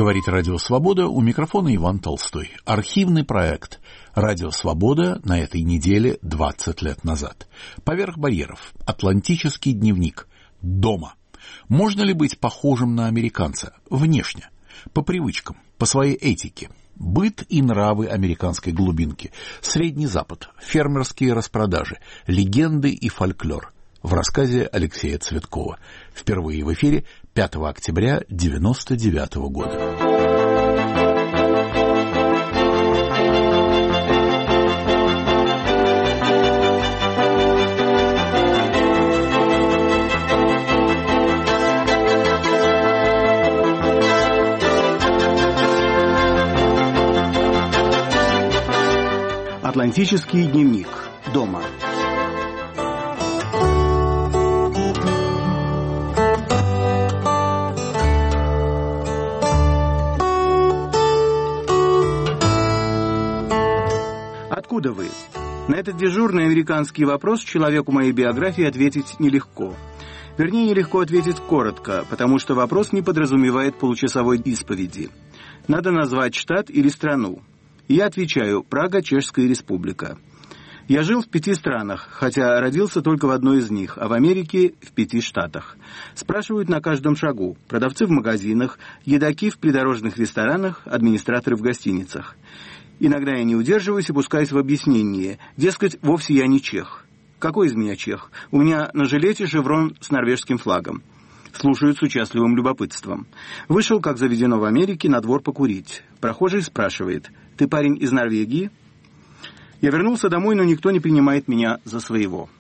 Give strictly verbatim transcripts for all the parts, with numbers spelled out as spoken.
Говорит Радио Свобода, у микрофона Иван Толстой. Архивный проект Радио Свобода на этой неделе двадцать лет назад. Поверх барьеров. Атлантический дневник. Дома. Можно ли быть похожим на американца? Внешне. По привычкам. По своей этике. Быт и нравы американской глубинки. Средний Запад. Фермерские распродажи. Легенды и фольклор. В рассказе Алексея Цветкова. Впервые в эфире пятого октября девяносто девятого года. Атлантический дневник. Дома. Откуда вы? На этот дежурный американский вопрос человеку моей биографии ответить нелегко. Вернее, нелегко ответить коротко, потому что вопрос не подразумевает получасовой исповеди. Надо назвать штат или страну. Я отвечаю: Прага, Чешская Республика. Я жил в пяти странах, хотя родился только в одной из них, а в Америке в пяти штатах. Спрашивают на каждом шагу: продавцы в магазинах, едоки в придорожных ресторанах, администраторы в гостиницах. Иногда я не удерживаюсь и пускаюсь в объяснение. Дескать, вовсе я не чех. Какой из меня чех? У меня на жилете шеврон с норвежским флагом. Слушают с участливым любопытством. Вышел, как заведено в Америке, на двор покурить. Прохожий спрашивает: «Ты парень из Норвегии?» Я вернулся домой, но никто не принимает меня за своего.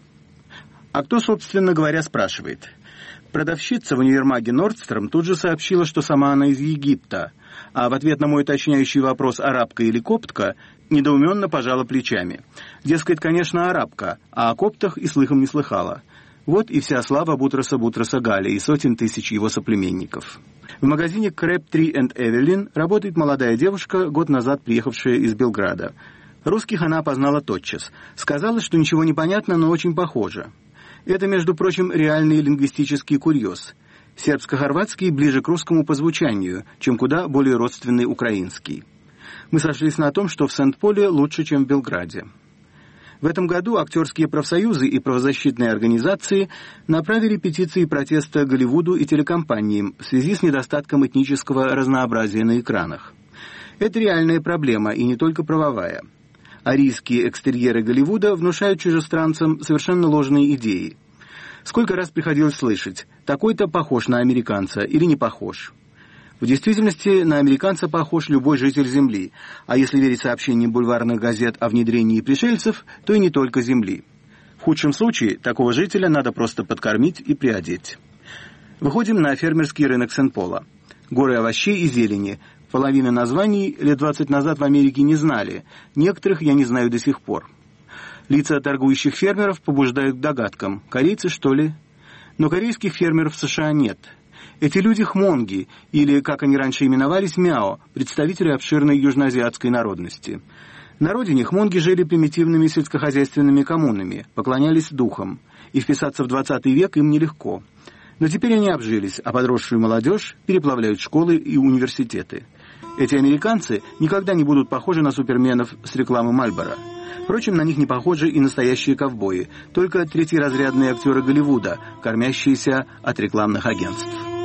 А кто, собственно говоря, спрашивает? Продавщица в универмаге Нордстром тут же сообщила, что сама она из Египта, а в ответ на мой уточняющий вопрос, арабка или коптка, недоуменно пожала плечами. Дескать, конечно, арабка, а о коптах и слыхом не слыхала. Вот и вся слава Бутраса Бутраса Галя и сотен тысяч его соплеменников. В магазине Крэбтри энд Эвелин работает молодая девушка, год назад приехавшая из Белграда. Русских она опознала тотчас. Сказала, что ничего не понятно, но очень похоже. Это, между прочим, реальный лингвистический курьез. Сербско-хорватский ближе к русскому по звучанию, чем куда более родственный украинский. Мы сошлись на том, что в Сент-Поле лучше, чем в Белграде. В этом году актерские профсоюзы и правозащитные организации направили петиции протеста Голливуду и телекомпаниям в связи с недостатком этнического разнообразия на экранах. Это реальная проблема, и не только правовая. Арийские экстерьеры Голливуда внушают чужестранцам совершенно ложные идеи. Сколько раз приходилось слышать: такой-то похож на американца или не похож. В действительности на американца похож любой житель Земли, а если верить сообщениям бульварных газет о внедрении пришельцев, то и не только Земли. В худшем случае такого жителя надо просто подкормить и приодеть. Выходим на фермерский рынок Сент-Пола. Горы овощей и зелени. Половины названий лет двадцать назад в Америке не знали, некоторых я не знаю до сих пор. Лица торгующих фермеров побуждают к догадкам: корейцы, что ли? Но корейских фермеров в США нет. Эти люди хмонги, или, как они раньше именовались, мяо, представители обширной южноазиатской народности. На родине хмонги жили примитивными сельскохозяйственными коммунами, поклонялись духам, и вписаться в двадцатый век им нелегко. Но теперь они обжились, а подросшую молодежь переплавляют школы и университеты. Эти американцы никогда не будут похожи на суперменов с рекламы Мальборо. Впрочем, на них не похожи и настоящие ковбои, только третьеразрядные актеры Голливуда, кормящиеся от рекламных агентств.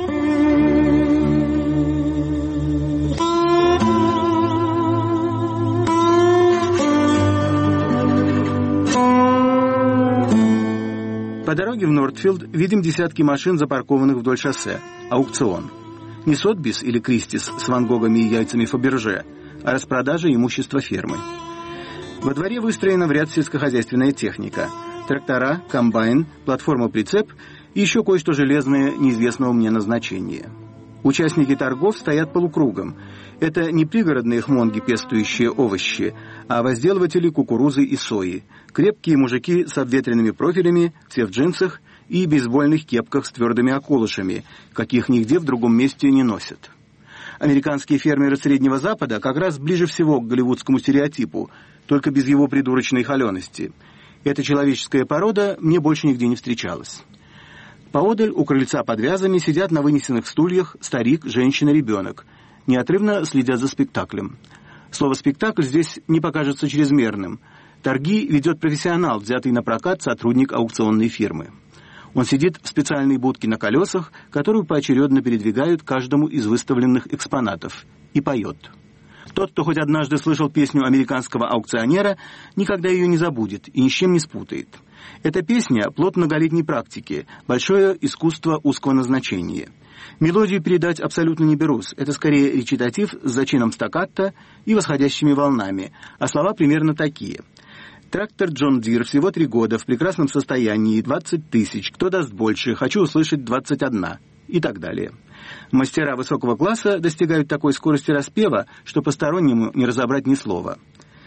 По дороге в Нортфилд видим десятки машин, запаркованных вдоль шоссе. Аукцион. Не Сотбис или Кристис с Ван Гогами и яйцами Фаберже, а распродажа имущества фермы. Во дворе выстроена в ряд сельскохозяйственная техника. Трактора, комбайн, платформа-прицеп и еще кое-что железное неизвестного мне назначения. Участники торгов стоят полукругом. Это не пригородные хмонги, пестующие овощи, а возделыватели кукурузы и сои. Крепкие мужики с обветренными профилями, все в джинсах и бейсбольных кепках с твердыми околышами, каких нигде в другом месте не носят. Американские фермеры Среднего Запада как раз ближе всего к голливудскому стереотипу, только без его придурочной холености. Эта человеческая порода мне больше нигде не встречалась. Поодаль у крыльца под вязами сидят на вынесенных стульях старик, женщина, ребенок. неотрывно следят за спектаклем. Слово «спектакль» здесь не покажется чрезмерным. Торги ведет профессионал, взятый на прокат сотрудник аукционной фирмы. Он сидит в специальной будке на колесах, которую поочередно передвигают каждому из выставленных экспонатов, и поет. Тот, кто хоть однажды слышал песню американского аукционера, никогда ее не забудет и ни с чем не спутает. Эта песня – плод многолетней практики, большое искусство узкого назначения. Мелодию передать абсолютно не берусь. Это скорее речитатив с зачином стаккато и восходящими волнами, а слова примерно такие. Трактор Джон Дир, всего три года, в прекрасном состоянии, двадцать тысяч, кто даст больше, хочу услышать двадцать одна, и так далее. Мастера высокого класса достигают такой скорости распева, что постороннему не разобрать ни слова.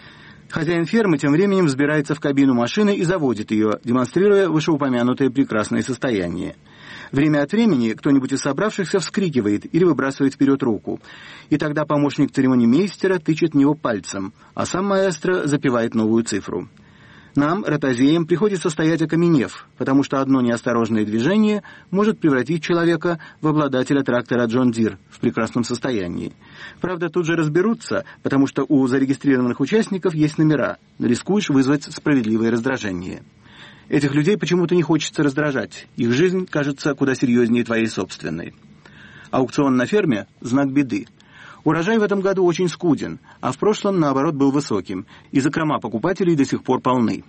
Хозяин фермы тем временем взбирается в кабину машины и заводит ее, демонстрируя вышеупомянутое прекрасное состояние. Время от времени кто-нибудь из собравшихся вскрикивает или выбрасывает вперед руку, и тогда помощник церемонимейстера тычет в него пальцем, а сам маэстро запевает новую цифру. Нам, ротозеям, приходится стоять окаменев, потому что одно неосторожное движение может превратить человека в обладателя трактора Джон Дир в прекрасном состоянии. Правда, тут же разберутся, потому что у зарегистрированных участников есть номера, но рискуешь вызвать справедливое раздражение. Этих людей почему-то не хочется раздражать, их жизнь кажется куда серьезнее твоей собственной. Аукцион на ферме – знак беды. Урожай в этом году очень скуден, а в прошлом, наоборот, был высоким, и закрома покупателей до сих пор полны.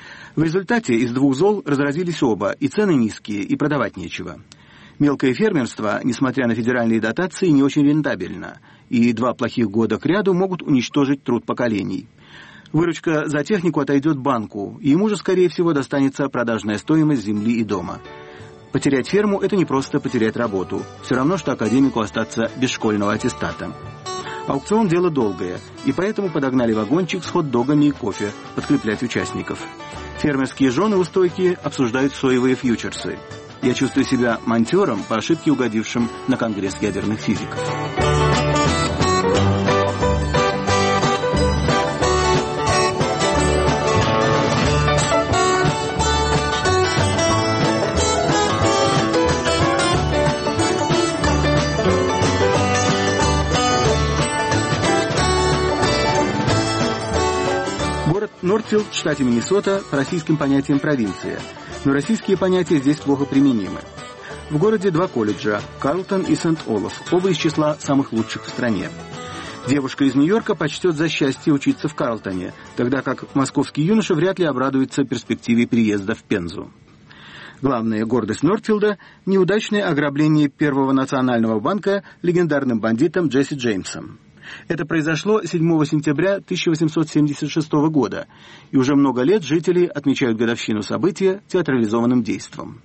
В результате из двух зол разразились оба, и цены низкие, и продавать нечего. Мелкое фермерство, несмотря на федеральные дотации, не очень рентабельно, и два плохих года кряду могут уничтожить труд поколений. Выручка за технику отойдет банку, и ему же, скорее всего, достанется продажная стоимость земли и дома. Потерять ферму – это не просто потерять работу. Все равно, что академику остаться без школьного аттестата. Аукцион – дело долгое, и поэтому подогнали вагончик с хот-догами и кофе подкреплять участников. Фермерские жены у стойки обсуждают соевые фьючерсы. Я чувствую себя монтером, по ошибке угодившим на Конгресс ядерных физиков. Нортфилд в штате Миннесота по российским понятиям провинция, но российские понятия здесь плохо применимы. В городе два колледжа – Карлтон и Сент-Олаф, оба из числа самых лучших в стране. Девушка из Нью-Йорка почтет за счастье учиться в Карлтоне, тогда как московский юноша вряд ли обрадуется перспективе переезда в Пензу. Главная гордость Нортфилда – неудачное ограбление Первого национального банка легендарным бандитом Джесси Джеймсом. Это произошло седьмого сентября тысяча восемьсот семьдесят шестого года, и уже много лет жители отмечают годовщину события театрализованным действом.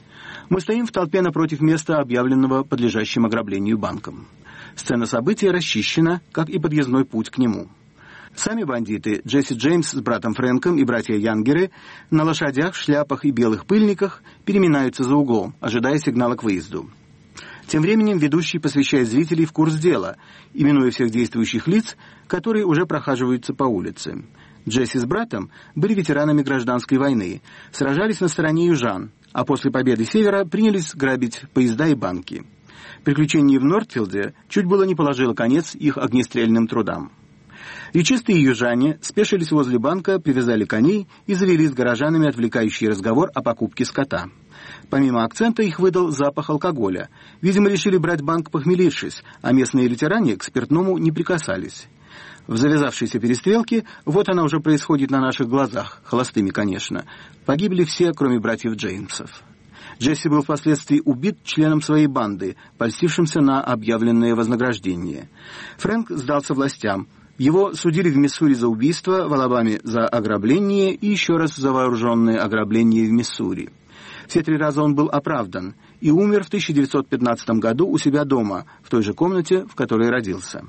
Мы стоим в толпе напротив места, объявленного подлежащим ограблению банком. Сцена события расчищена, как и подъездной путь к нему. Сами бандиты, Джесси Джеймс с братом Фрэнком и братья Янгеры, на лошадях, шляпах и белых пыльниках переминаются за углом, ожидая сигнала к выезду. Тем временем ведущий посвящает зрителей в курс дела, именуя всех действующих лиц, которые уже прохаживаются по улице. Джесси с братом были ветеранами гражданской войны, сражались на стороне южан, а после победы Севера принялись грабить поезда и банки. Приключение в Нортфилде чуть было не положило конец их огнестрельным трудам. Речистые южане спешились возле банка, привязали коней и завели с горожанами отвлекающий разговор о покупке скота. Помимо акцента их выдал запах алкоголя. Видимо, решили брать банк похмелившись, а местные ветеране к спиртному не прикасались. В завязавшейся перестрелке, вот она уже происходит на наших глазах, холостыми, конечно, погибли все, кроме братьев Джеймсов. Джесси был впоследствии убит членом своей банды, польстившимся на объявленное вознаграждение. Фрэнк сдался властям. Его судили в Миссури за убийство, в Алабаме за ограбление и еще раз за вооруженное ограбление в Миссури. Все три раза он был оправдан и умер в тысяча девятьсот пятнадцатом году у себя дома, в той же комнате, в которой родился.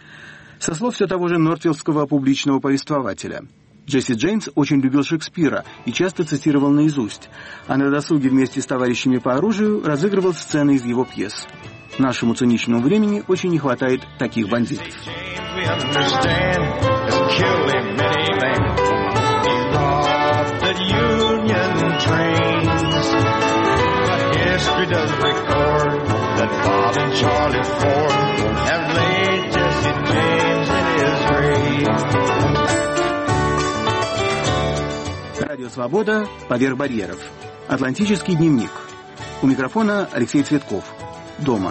Со слов все того же нортфилдского публичного повествователя. Джесси Джеймс очень любил Шекспира и часто цитировал наизусть, а на досуге вместе с товарищами по оружию разыгрывал сцены из его пьес. Нашему циничному времени очень не хватает таких бандитов. History does record that But Bob and Charlie Ford won't have laid Jesse James in his grave. Радио «Свобода. Поверх барьеров». Атлантический дневник. У микрофона Алексей Цветков. Дома.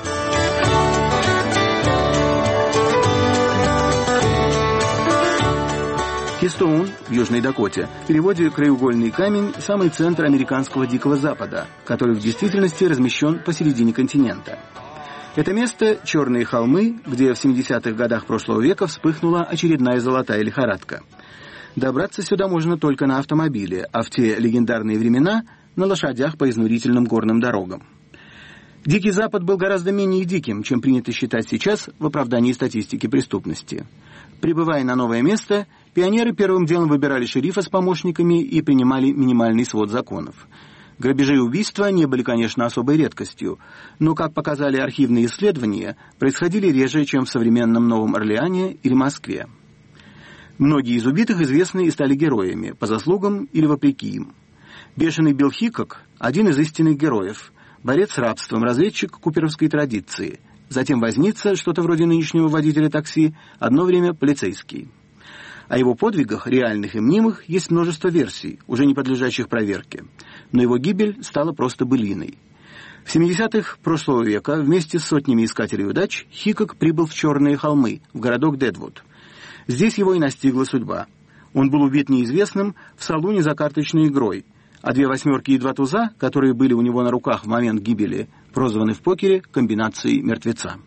Кистоун в Южной Дакоте, в переводе «краеугольный камень» – самый центр американского Дикого Запада, который в действительности размещен посередине континента. Это место – черные холмы, где в семидесятых годах прошлого века вспыхнула очередная золотая лихорадка. Добраться сюда можно только на автомобиле, а в те легендарные времена – на лошадях по изнурительным горным дорогам. Дикий Запад был гораздо менее диким, чем принято считать сейчас в оправдании статистики преступности. Прибывая на новое место, пионеры первым делом выбирали шерифа с помощниками и принимали минимальный свод законов. Грабежи и убийства не были, конечно, особой редкостью, но, как показали архивные исследования, происходили реже, чем в современном Новом Орлеане или Москве. Многие из убитых известны и стали героями, по заслугам или вопреки им. Бешеный Билл Хикок – один из истинных героев, борец с рабством, разведчик куперовской традиции, затем возница, что-то вроде нынешнего водителя такси, одно время полицейский. О его подвигах, реальных и мнимых, есть множество версий, уже не подлежащих проверке, но его гибель стала просто былиной. В семидесятых прошлого века вместе с сотнями искателей удач Хикок прибыл в Черные холмы, в городок Дедвуд. Здесь его и настигла судьба. Он был убит неизвестным в салуне за карточной игрой, а две восьмерки и два туза, которые были у него на руках в момент гибели, прозваны в покере комбинацией мертвеца.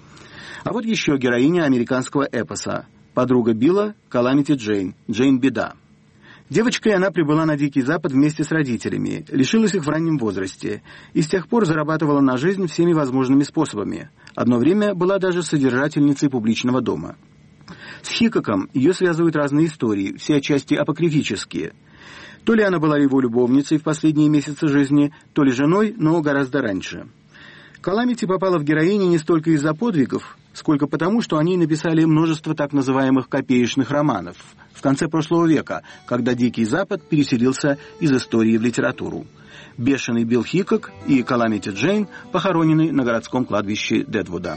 А вот еще героиня американского эпоса, подруга Билла, Каламити Джейн, Джейн Беда. Девочкой она прибыла на Дикий Запад вместе с родителями, лишилась их в раннем возрасте и с тех пор зарабатывала на жизнь всеми возможными способами. Одно время была даже содержательницей публичного дома. С Хикоком ее связывают разные истории, все отчасти апокрифические. То ли она была его любовницей в последние месяцы жизни, то ли женой, но гораздо раньше. Каламити попала в героини не столько из-за подвигов, сколько потому, что о ней написали множество так называемых копеечных романов в конце прошлого века, когда Дикий Запад переселился из истории в литературу. Бешеный Билл Хикок и Каламити Джейн похоронены на городском кладбище Дедвуда.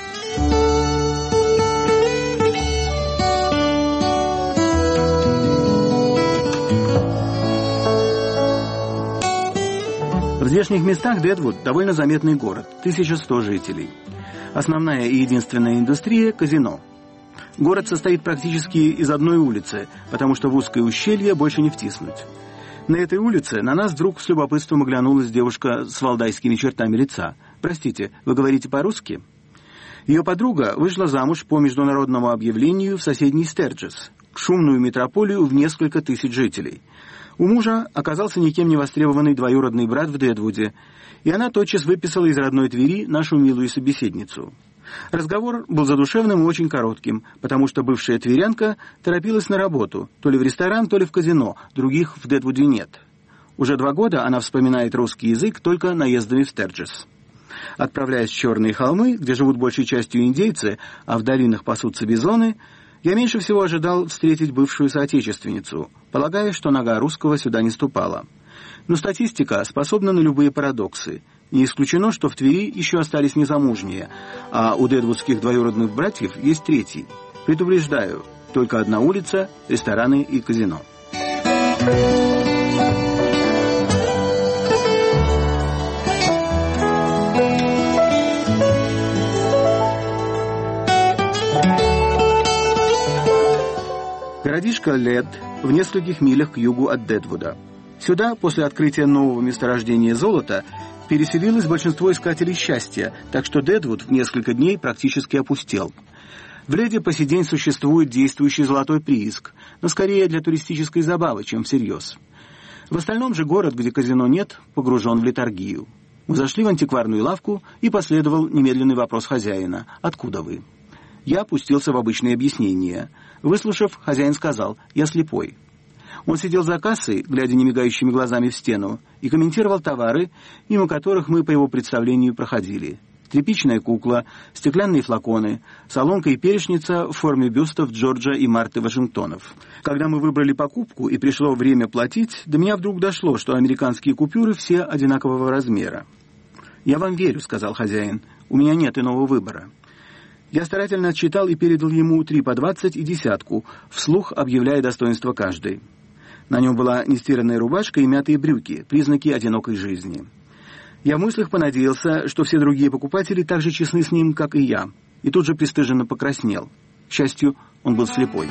В здешних местах Дедвуд – довольно заметный город, тысяча сто жителей. Основная и единственная индустрия – казино. Город состоит практически из одной улицы, потому что в узкое ущелье больше не втиснуть. На этой улице на нас вдруг с любопытством оглянулась девушка с валдайскими чертами лица. «Простите, вы говорите по-русски?» Ее подруга вышла замуж по международному объявлению в соседний Стерджес, шумную метрополию в несколько тысяч жителей. У мужа оказался никем не востребованный двоюродный брат в Дедвуде, и она тотчас выписала из родной Твери нашу милую собеседницу. Разговор был задушевным и очень коротким, потому что бывшая тверянка торопилась на работу, то ли в ресторан, то ли в казино, других в Дедвуде нет. Уже два года она вспоминает русский язык только наездами в Стерджес. Отправляясь в Черные холмы, где живут большей частью индейцы, а в долинах пасутся бизоны, я меньше всего ожидал встретить бывшую соотечественницу, полагая, что нога русского сюда не ступала. Но статистика способна на любые парадоксы. Не исключено, что в Твери еще остались незамужние, а у дедвудских двоюродных братьев есть третий. Предупреждаю, только одна улица, рестораны и казино. Городишко Лед в нескольких милях к югу от Дедвуда. Сюда, после открытия нового месторождения золота, переселилось большинство искателей счастья, так что Дедвуд в несколько дней практически опустел. В Леде по сей день существует действующий золотой прииск, но скорее для туристической забавы, чем всерьез. В остальном же город, где казино нет, погружен в летаргию. Мы зашли в антикварную лавку, и последовал немедленный вопрос хозяина: «Откуда вы?» Я опустился в обычные объяснения. Выслушав, хозяин сказал: «Я слепой». Он сидел за кассой, глядя немигающими глазами в стену, и комментировал товары, мимо которых мы по его представлению проходили. Тряпичная кукла, стеклянные флаконы, солонка и перечница в форме бюстов Джорджа и Марты Вашингтонов. Когда мы выбрали покупку и пришло время платить, до меня вдруг дошло, что американские купюры все одинакового размера. «Я вам верю», — сказал хозяин. «У меня нет иного выбора». Я старательно отсчитал и передал ему три по двадцать и десятку, вслух объявляя достоинство каждой. На нем была нестиранная рубашка и мятые брюки, признаки одинокой жизни. Я в мыслях понадеялся, что все другие покупатели так же честны с ним, как и я, и тут же пристыженно покраснел. К счастью, он был слепой.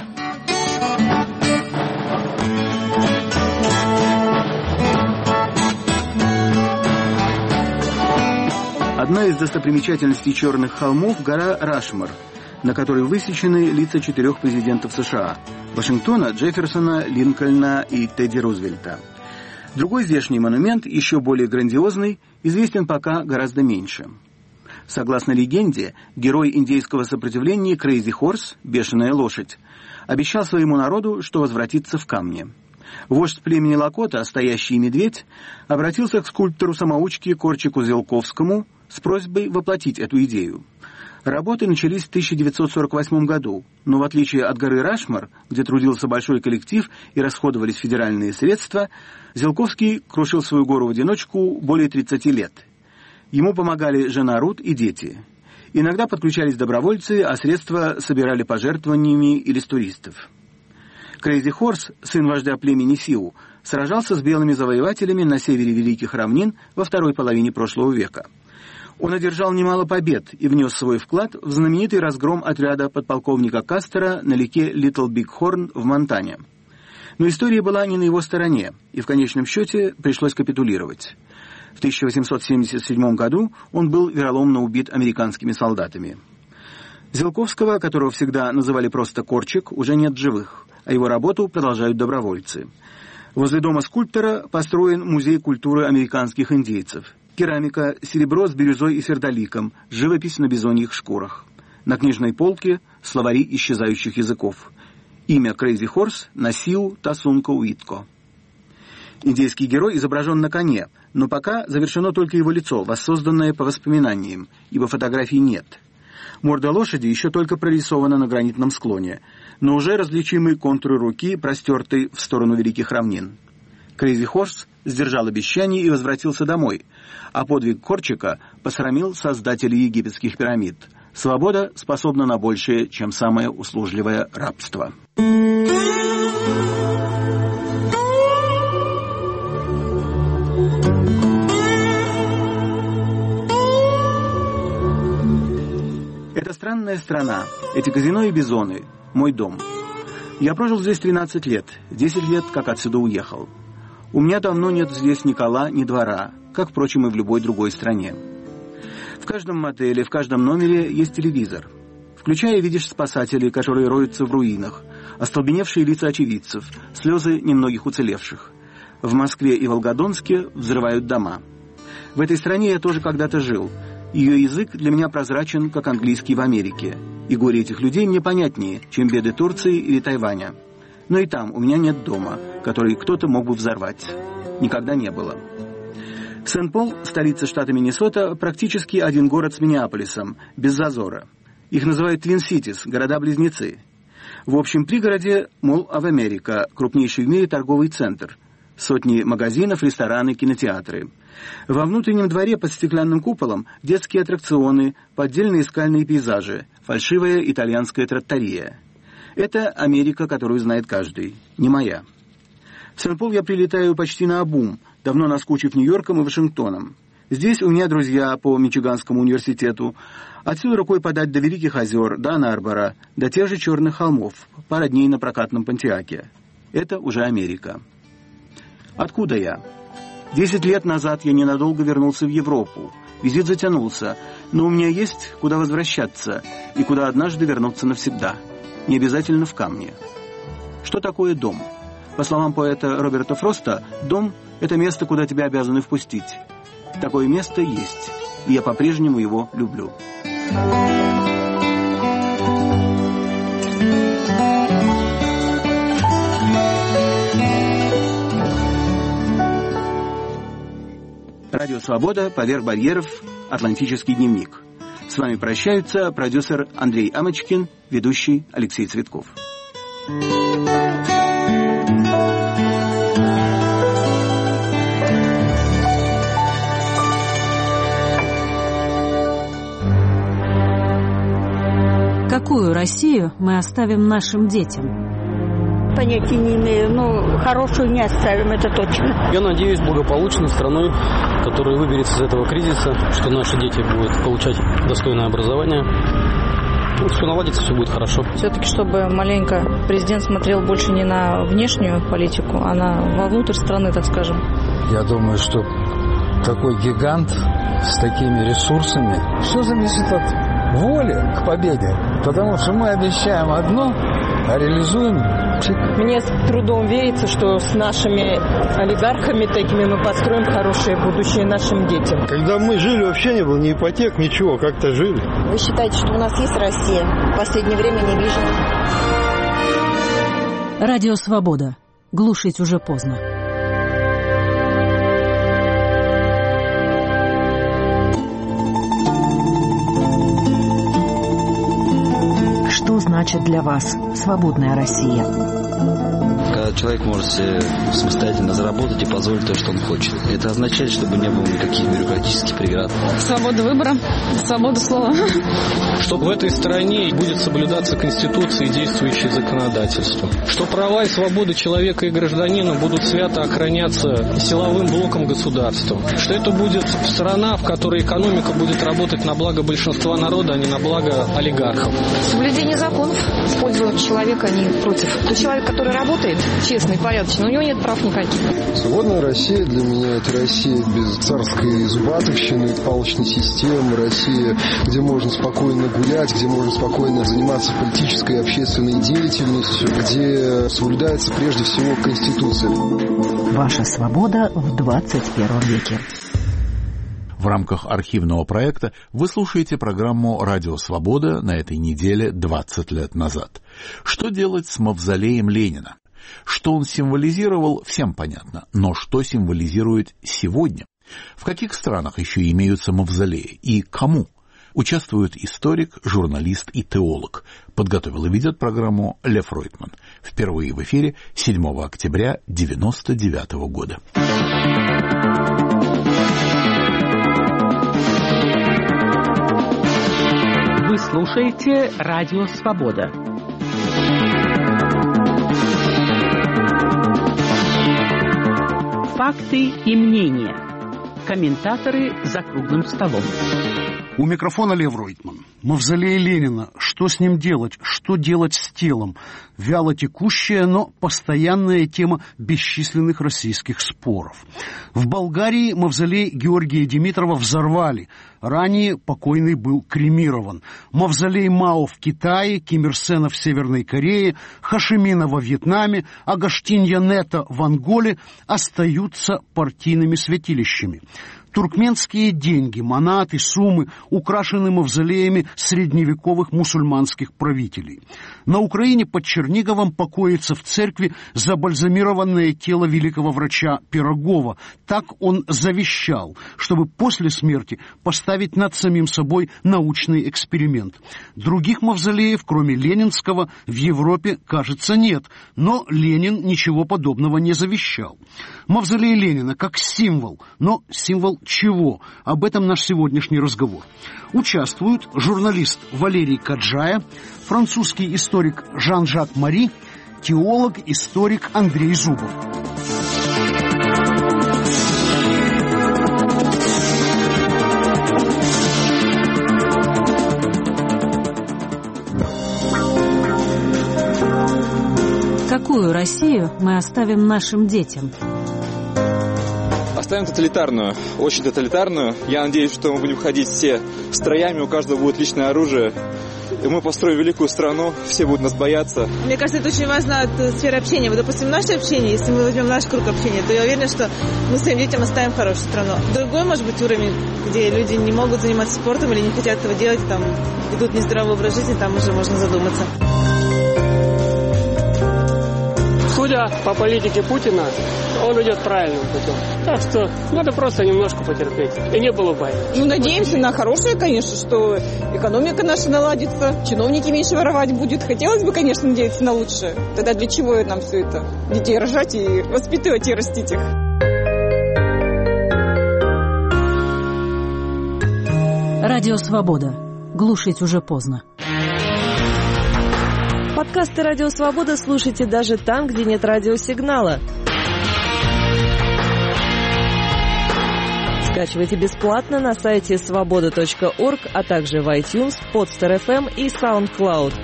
Одна из достопримечательностей черных холмов – гора Рашмор, на которой высечены лица четырех президентов США – Вашингтона, Джефферсона, Линкольна и Тедди Рузвельта. Другой здешний монумент, еще более грандиозный, известен пока гораздо меньше. Согласно легенде, герой индейского сопротивления Крейзи Хорс, бешеная лошадь, обещал своему народу, что возвратится в камне. Вождь племени Лакота, стоящий медведь, обратился к скульптору-самоучке Корчику Зелковскому с просьбой воплотить эту идею. Работы начались в тысяча девятьсот сорок восьмом году, но в отличие от горы Рашмор, где трудился большой коллектив и расходовались федеральные средства, Зелковский крушил свою гору в одиночку более тридцати лет. Ему помогали жена Рут и дети. Иногда подключались добровольцы, а средства собирали пожертвованиями или с туристов. Крейзи Хорс, сын вождя племени Сиу, сражался с белыми завоевателями на севере Великих Равнин во второй половине прошлого века. Он одержал немало побед и внес свой вклад в знаменитый разгром отряда подполковника Кастера на реке Литл Биг Хорн в Монтане. Но история была не на его стороне, и в конечном счете пришлось капитулировать. В тысяча восемьсот семьдесят седьмом году он был вероломно убит американскими солдатами. Зелковского, которого всегда называли просто Корчик, уже нет живых, а его работу продолжают добровольцы. Возле дома скульптора построен музей культуры американских индейцев. Керамика, серебро с бирюзой и сердоликом, живопись на бизоньих шкурах. На книжной полке словари исчезающих языков. Имя Крейзи Хорс – Насиу Тасунко Уитко. Индейский герой изображен на коне, но пока завершено только его лицо, воссозданное по воспоминаниям, ибо фотографий нет. Морда лошади еще только прорисована на гранитном склоне, но уже различимы контуры руки, простертой в сторону Великих Равнин. Крейзи Хорс сдержал обещание и возвратился домой, а подвиг Корчика посрамил создателей египетских пирамид. Свобода способна на большее, чем самое услужливое рабство. Это странная страна, эти казино и бизоны, мой дом. Я прожил здесь тринадцать лет, десять лет, как отсюда уехал. У меня давно нет здесь ни кола, ни двора, как, впрочем, и в любой другой стране. В каждом мотеле, в каждом номере есть телевизор. Включая, видишь спасателей, которые роются в руинах, остолбеневшие лица очевидцев, слезы немногих уцелевших. В Москве и Волгодонске взрывают дома. В этой стране я тоже когда-то жил. Ее язык для меня прозрачен, как английский в Америке. И горе этих людей мне понятнее, чем беды Турции или Тайваня. Но и там у меня нет дома, который кто-то мог бы взорвать. Никогда не было. Сент-Пол, столица штата Миннесота, практически один город с Миннеаполисом, без зазора. Их называют Твин-Ситис, города-близнецы. В общем пригороде Mall of America, крупнейший в мире торговый центр. Сотни магазинов, рестораны, кинотеатры. Во внутреннем дворе под стеклянным куполом детские аттракционы, поддельные скальные пейзажи, фальшивая итальянская троттория. Это Америка, которую знает каждый, не моя. В Сент-Пол я прилетаю почти наобум, давно наскучив Нью-Йорком и Вашингтоном. Здесь у меня друзья по Мичиганскому университету. Отсюда рукой подать до Великих озер, до Анн-Арбора, до тех же Черных холмов, пара дней на прокатном Понтиаке. Это уже Америка. Откуда я? Десять лет назад я ненадолго вернулся в Европу. Визит затянулся, но у меня есть куда возвращаться и куда однажды вернуться навсегда. Не обязательно в камне. Что такое дом? По словам поэта Роберта Фроста, дом – это место, куда тебя обязаны впустить. Такое место есть, и я по-прежнему его люблю. Радио «Свобода», «Поверх барьеров», «Атлантический дневник». С вами прощаются продюсер Андрей Амочкин, ведущий Алексей Цветков. Какую Россию мы оставим нашим детям? Понятия не имею, но хорошую не оставим, это точно. Я надеюсь благополучной страной, которая выберется из этого кризиса, что наши дети будут получать достойное образование. Ну, все наладится, все будет хорошо. Все-таки, чтобы маленько президент смотрел больше не на внешнюю политику, а на вовнутрь страны, так скажем. Я думаю, что такой гигант с такими ресурсами, все зависит от воли к победе. Потому что мы обещаем одно, а реализуем. Мне с трудом верится, что с нашими олигархами такими мы построим хорошее будущее нашим детям. Когда мы жили, вообще не было ни ипотек, ничего, как-то жили. Вы считаете, что у нас есть Россия? В последнее время не вижу. Радио «Свобода». Глушить уже поздно. Что значит для вас свободная Россия? Когда человек может себе самостоятельно заработать и позволить то, что он хочет. Это означает, чтобы не было никаких бюрократических преград. Свобода выбора, свобода слова. Чтобы в этой стране будет соблюдаться Конституция и действующее законодательство. Что права и свободы человека и гражданина будут свято охраняться силовым блоком государства. Что это будет страна, в которой экономика будет работать на благо большинства народа, а не на благо олигархов. Соблюдение законов в пользу человека, а не против. То человек, который работает, честный, порядочный, у него нет прав никаких. Свободная Россия для меня — это Россия без царской зубатовщины, палочной системы, Россия, где можно спокойно гулять, где можно спокойно заниматься политической и общественной деятельностью, где соблюдается прежде всего Конституция. Ваша свобода в двадцать первом веке. В рамках архивного проекта вы слушаете программу «Радио Свобода» на этой неделе двадцать лет назад. Что делать с мавзолеем Ленина? Что он символизировал, всем понятно, но что символизирует сегодня? В каких странах еще имеются мавзолеи и кому? Участвует историк, журналист и теолог. Подготовил и ведет программу Лев Ройтман. Впервые в эфире седьмого октября девяносто девятого года. Вы слушаете «Радио Свобода». Факты и мнения. Комментаторы за круглым столом. У микрофона Лев Ройтман. Мавзолей Ленина. Что с ним делать? Что делать с телом? Вяло текущая, но постоянная тема бесчисленных российских споров. В Болгарии мавзолей Георгия Димитрова взорвали. Ранее покойный был кремирован. Мавзолей Мао в Китае, Ким Ир Сена в Северной Корее, Хошимина во Вьетнаме, Агастиньо Нето в Анголе остаются партийными святилищами. Туркменские деньги, манаты, суммы украшены мавзолеями средневековых мусульманских правителей. На Украине под Черниговом покоится в церкви забальзамированное тело великого врача Пирогова. Так он завещал, чтобы после смерти поставить над самим собой научный эксперимент. Других мавзолеев, кроме Ленинского, в Европе, кажется, нет. Но Ленин ничего подобного не завещал. Мавзолей Ленина как символ, но символ чего? Об этом наш сегодняшний разговор. Участвуют журналист Валерий Каджая, французский историк Жан-Жак Мари, теолог, историк Андрей Зубов. Какую Россию мы оставим нашим детям? Оставим тоталитарную, очень тоталитарную. Я надеюсь, что мы будем ходить все строями, у каждого будет личное оружие. И мы построим великую страну, все будут нас бояться. Мне кажется, это очень важно от сферы общения. Вот, допустим, наше общение, если мы возьмем наш круг общения, то я уверена, что мы своим детям оставим хорошую страну. Другой, может быть, уровень, где люди не могут заниматься спортом или не хотят этого делать, там ведут нездоровый образ жизни, там уже можно задуматься. Судя по политике Путина, он идет правильным путем. Так что надо просто немножко потерпеть. И не было бай. Ну, надеемся на хорошее, конечно, что экономика наша наладится, чиновники меньше воровать будут. Хотелось бы, конечно, надеяться на лучшее. Тогда для чего нам все это? Детей рожать и воспитывать и растить их. Радио Свобода. Глушить уже поздно. Подкасты «Радио Свобода» слушайте даже там, где нет радиосигнала. Скачивайте бесплатно на сайте свобода точка орг, а также в iTunes, Podster эф эм и SoundCloud.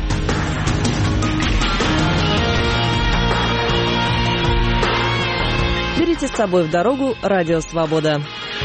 Берите с собой в дорогу «Радио Свобода».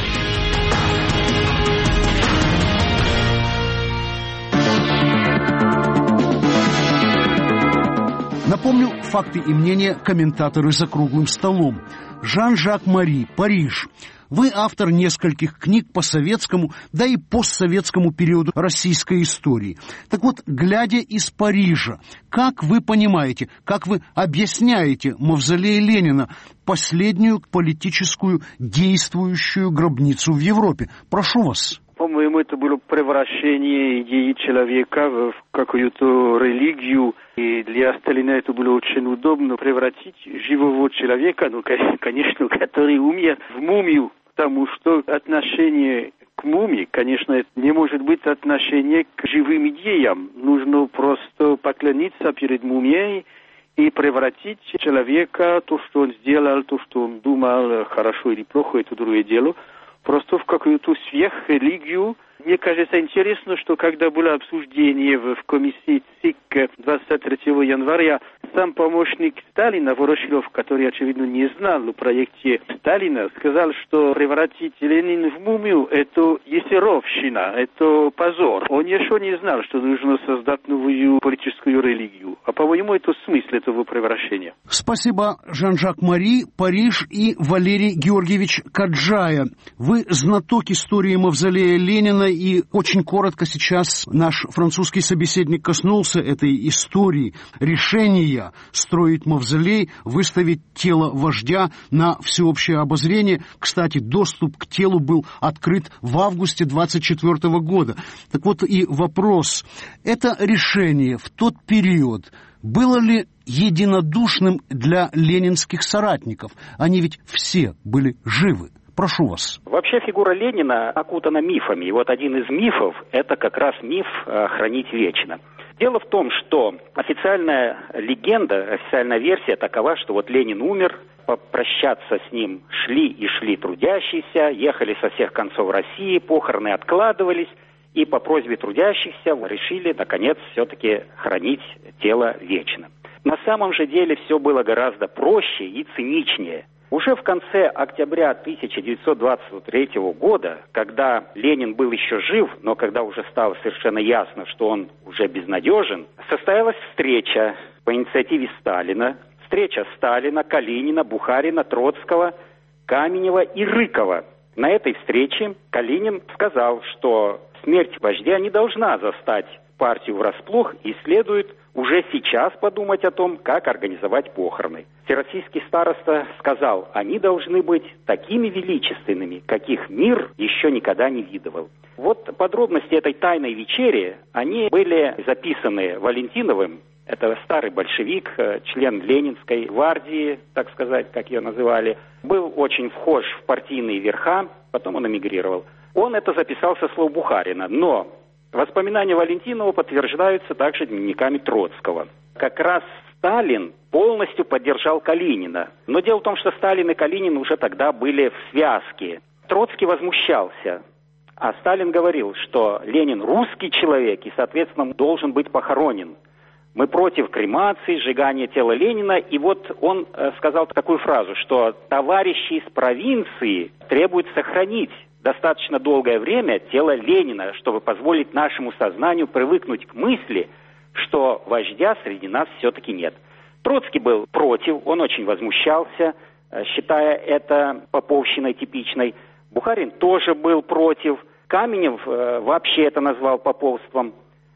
Напомню, факты и мнения комментаторы за круглым столом. Жан-Жак Мари, Париж. Вы автор нескольких книг по советскому, да и постсоветскому периоду российской истории. Так вот, глядя из Парижа, как вы понимаете, как вы объясняете мавзолей Ленина, последнюю политическую действующую гробницу в Европе? Прошу вас. По-моему, это было превращение идеи человека в какую-то религию. И для Сталина это было очень удобно превратить живого человека, ну, конечно, который умер, в мумию. Потому что отношение к мумии, конечно, это не может быть отношение к живым идеям. Нужно просто поклониться перед мумией и превратить человека, то, что он сделал, то, что он думал, хорошо или плохо, это другое дело, просто в какую-то сверхрелигию. Мне кажется интересно, что когда было обсуждение в комиссии ЦИК двадцать третьего января, сам помощник Сталина, Ворошилов, который, очевидно, не знал о проекте Сталина, сказал, что превратить Ленина в мумию – это ессеровщина, это позор. Он еще не знал, что нужно создать новую политическую религию. А, по-моему, это смысл этого превращения. Спасибо, Жан-Жак Мари, Париж и Валерий Георгиевич Каджая. Вы знаток истории мавзолея Ленина, и очень коротко сейчас наш французский собеседник коснулся этой истории, решения строить мавзолей, выставить тело вождя на всеобщее обозрение. Кстати, доступ к телу был открыт в августе двадцать четвёртого года. Так вот и вопрос. Это решение в тот период было ли единодушным для ленинских соратников? Они ведь все были живы. Прошу вас. Вообще фигура Ленина окутана мифами. И вот один из мифов – это как раз миф «Хранить вечно». Дело в том, что официальная легенда, официальная версия такова, что вот Ленин умер, попрощаться с ним шли и шли трудящиеся, ехали со всех концов России, похороны откладывались, и по просьбе трудящихся решили, наконец, все-таки хранить тело вечно. На самом же деле все было гораздо проще и циничнее. Уже в конце октября тысяча девятьсот двадцать третьего года, когда Ленин был еще жив, но когда уже стало совершенно ясно, что он уже безнадежен, состоялась встреча по инициативе Сталина. Встреча Сталина, Калинина, Бухарина, Троцкого, Каменева и Рыкова. На этой встрече Калинин сказал, что смерть вождя не должна застать партию врасплох и следует уже сейчас подумать о том, как организовать похороны. Всероссийский староста сказал, они должны быть такими величественными, каких мир еще никогда не видывал. Вот подробности этой тайной вечери, они были записаны Валентиновым, это старый большевик, член Ленинской гвардии, так сказать, как ее называли, был очень вхож в партийные верха, потом он эмигрировал. Он это записал со слов Бухарина, но воспоминания Валентинова подтверждаются также дневниками Троцкого. Как раз Сталин полностью поддержал Калинина. Но дело в том, что Сталин и Калинин уже тогда были в связке. Троцкий возмущался, а Сталин говорил, что Ленин русский человек и, соответственно, должен быть похоронен. Мы против кремации, сжигания тела Ленина. И вот он э, сказал такую фразу, что товарищи из провинции требуют сохранить достаточно долгое время тело Ленина, чтобы позволить нашему сознанию привыкнуть к мысли, что вождя среди нас все-таки нет. Троцкий был против, он очень возмущался, считая это поповщиной типичной. Бухарин тоже был против. Каменев э, вообще это назвал поповством.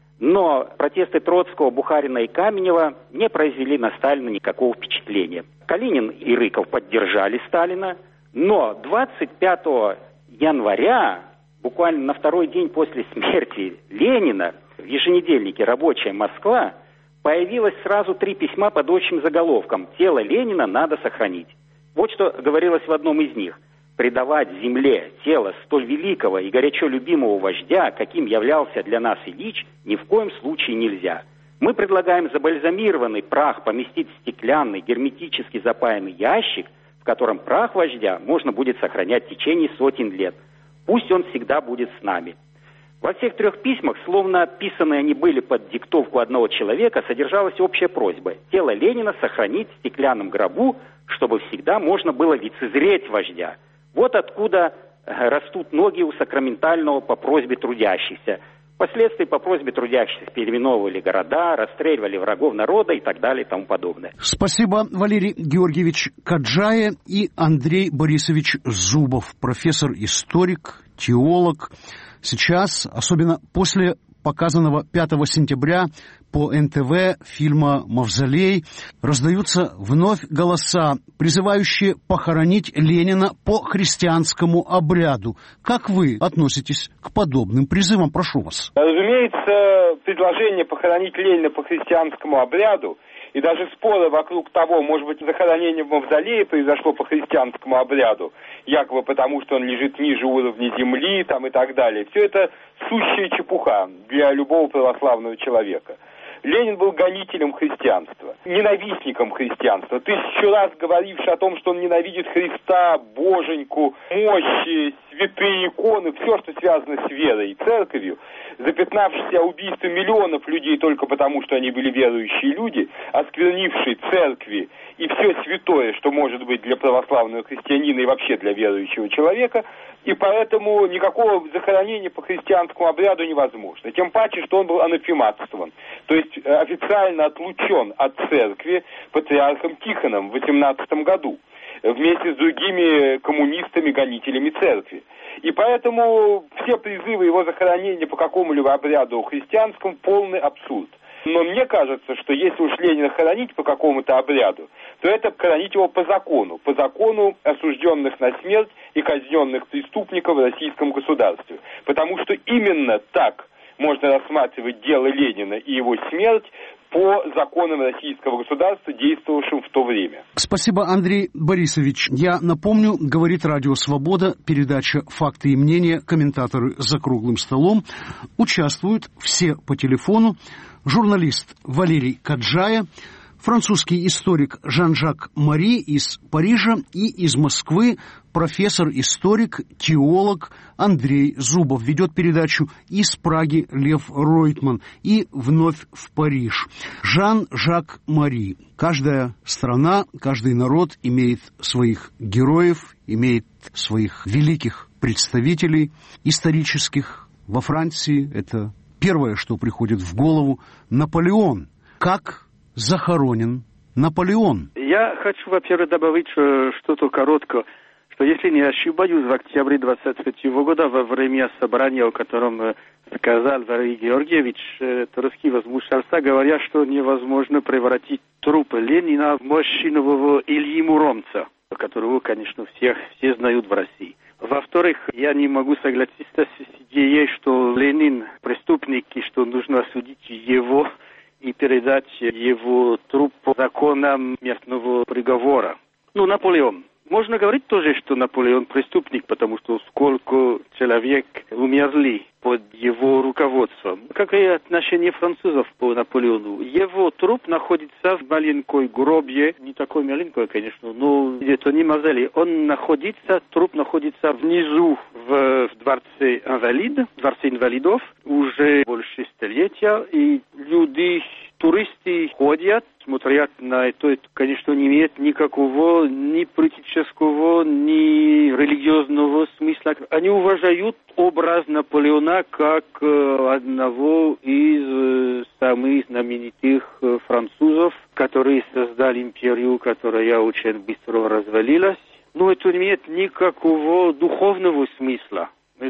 Но протесты Троцкого, Бухарина и Каменева не произвели на Сталина никакого впечатления. Калинин и Рыков поддержали Сталина, но двадцать пятого января, буквально на второй день после смерти Ленина, в еженедельнике «Рабочая Москва» появилось сразу три письма под общим заголовком «Тело Ленина надо сохранить». Вот что говорилось в одном из них. «Предавать земле тело столь великого и горячо любимого вождя, каким являлся для нас Ильич, ни в коем случае нельзя. Мы предлагаем забальзамированный прах поместить в стеклянный, герметически запаянный ящик, в котором прах вождя можно будет сохранять в течение сотен лет. Пусть он всегда будет с нами. Во всех трех письмах, словно писанные они были под диктовку одного человека, содержалась общая просьба тело Ленина сохранить в стеклянном гробу, чтобы всегда можно было лицезреть вождя. Вот откуда растут ноги у сакраментального по просьбе трудящихся. Впоследствии по просьбе трудящихся переименовывали города, расстреливали врагов народа и так далее и тому подобное. Спасибо, Валерий Георгиевич Каджая и Андрей Борисович Зубов, профессор-историк, теолог. Сейчас, особенно после показанного пятого сентября по эн тэ вэ фильма «Мавзолей», раздаются вновь голоса, призывающие похоронить Ленина по христианскому обряду. Как вы относитесь к подобным призывам? Прошу вас. Разумеется, предложение похоронить Ленина по христианскому обряду и даже споры вокруг того, может быть, захоронение в Мавзолее произошло по христианскому обряду, якобы потому, что он лежит ниже уровня земли там, и так далее. Все это сущая чепуха для любого православного человека. Ленин был гонителем христианства, ненавистником христианства. Тысячу раз говоривший о том, что он ненавидит Христа, Боженьку, мощи, святые иконы, все, что связано с верой и церковью, запятнавшийся убийством миллионов людей только потому, что они были верующие люди, осквернившие церкви и все святое, что может быть для православного христианина и вообще для верующего человека, и поэтому никакого захоронения по христианскому обряду невозможно. Тем паче, что он был анафематствован, то есть официально отлучен от церкви патриархом Тихоном в восемнадцатом году вместе с другими коммунистами-гонителями церкви. И поэтому все призывы его захоронения по какому-либо обряду христианскому полный абсурд. Но мне кажется, что если уж Ленина хоронить по какому-то обряду, то это хоронить его по закону, по закону осужденных на смерть и казненных преступников в российском государстве. Потому что именно так можно рассматривать дело Ленина и его смерть по законам российского государства, действовавшим в то время. Спасибо, Андрей Борисович. Я напомню, говорит Радио Свобода, передача «Факты и мнения», комментаторы за круглым столом. Участвуют все по телефону. Журналист Валерий Каджая, французский историк Жан-Жак Мари из Парижа и из Москвы профессор-историк, теолог Андрей Зубов. Ведет передачу из Праги Лев Ройтман и вновь в Париж. Жан-Жак Мари. Каждая страна, каждый народ имеет своих героев, имеет своих великих представителей исторических. Во Франции это первое, что приходит в голову, Наполеон. Как захоронен Наполеон? Я хочу, во-первых, добавить что-то короткое, что, если не ошибаюсь, в октябре двадцать третьего года, во время собрания, о котором сказал Валерий Георгиевич, Троцкий возмущался, говоря, что невозможно превратить труп Ленина в мощь нового Ильи Муромца, которого, конечно, всех, все знают в России. Во-вторых, я не могу согласиться с идеей, что Ленин преступник и что нужно осудить его и передать его труп по законам смертного приговора. Ну, Наполеон. Можно говорить тоже, что Наполеон преступник, потому что сколько человек умерли под его руководством. Какое отношение французов по Наполеону? Его труп находится в маленькой гробе, не такой маленькой, конечно, но где-то не мавзолей. Он находится, труп находится внизу в, в дворце инвалид, дворце инвалидов, уже больше столетия, и люди, туристы ходят, смотрят на это, это, конечно, не имеет никакого ни политического, ни религиозного смысла. Они уважают образ Наполеона как э, одного из э, самых знаменитых э, французов, которые создали империю, которая очень быстро развалилась. Но это не имеет никакого духовного смысла.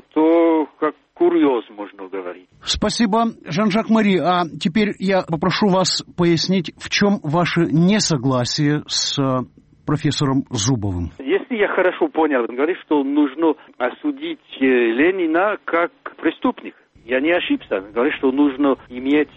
Это как курьез, можно говорить. Спасибо, Жан-Жак Мари. А теперь я попрошу вас пояснить, в чем ваше несогласие с профессором Зубовым. Если я хорошо понял, он говорит, что нужно осудить Ленина как преступник. Я не ошибся. Он говорит, что нужно иметь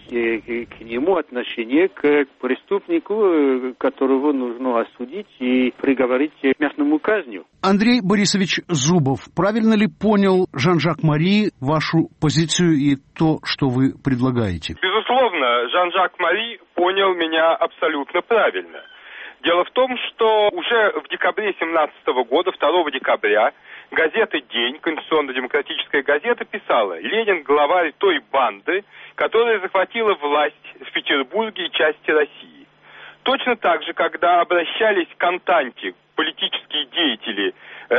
к нему отношение к преступнику, которого нужно осудить и приговорить к смертному казню. Андрей Борисович Зубов, правильно ли понял Жан-Жак Мари вашу позицию и то, что вы предлагаете? Безусловно, Жан-Жак Мари понял меня абсолютно правильно. Дело в том, что уже в декабре семнадцатого года, второго декабря, газета «День», конституционно-демократическая газета, писала: «Ленин – главарь той банды, которая захватила власть в Петербурге и части России». Точно так же, когда обращались к Антанте политические деятели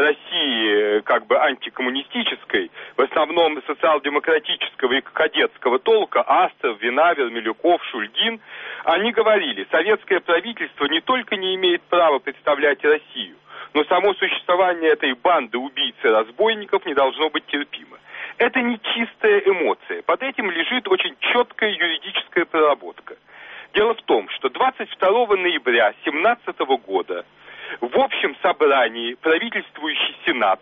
России, как бы антикоммунистической, в основном социал-демократического и кадетского толка, Астров, Винавер, Милюков, Шульгин, они говорили: советское правительство не только не имеет права представлять Россию, но само существование этой банды убийц и разбойников не должно быть терпимо. Это не чистая эмоция, под этим лежит очень четкая юридическая проработка. Дело в том, что двадцать второго ноября две тысячи семнадцатого года в общем собрании правительствующий Сенат,